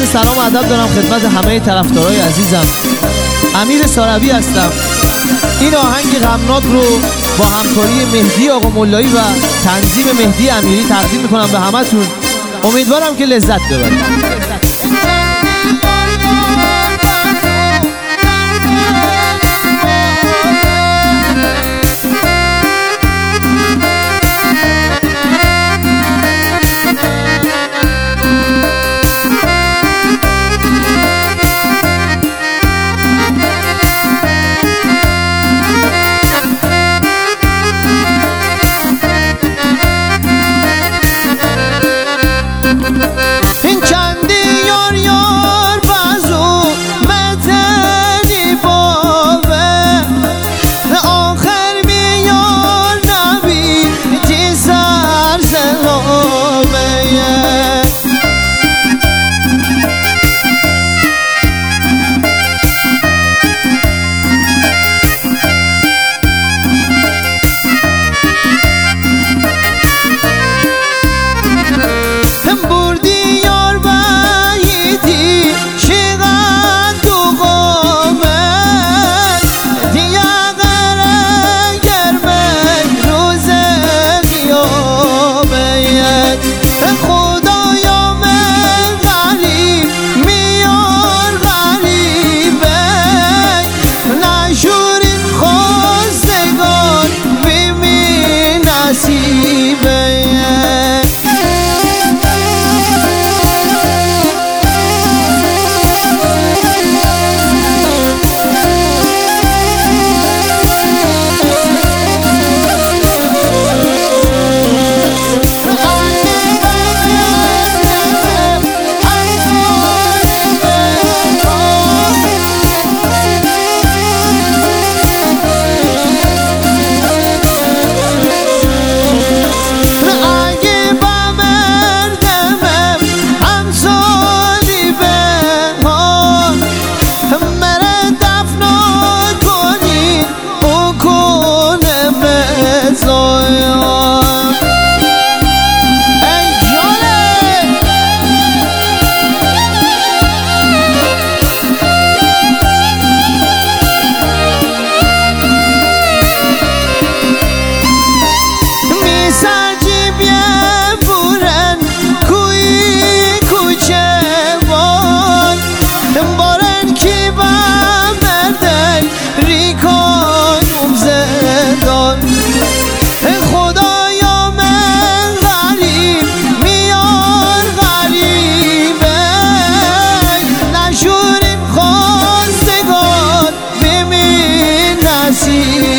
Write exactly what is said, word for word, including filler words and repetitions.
سلام و ادب دارم خدمت همه طرفدارای عزیزم. امیر ساروی هستم. این آهنگ غمناک رو با همکاری مهدی آقا مولایی و تنظیم مهدی امیری تقدیم میکنم به همتون. امیدوارم که لذت ببرید. این چندی یار یار بازو متنی باوه آخر میار نبی تی سر سلامه بردی یار بایدی شیغان تو قومت دیا غره گرمک روز قیامت خدایا من غریب میار غریبک نشورین خواستگار ببین نصیبک خدایا من غریب میار غریبک نشورین خواستگار ببین نصیبک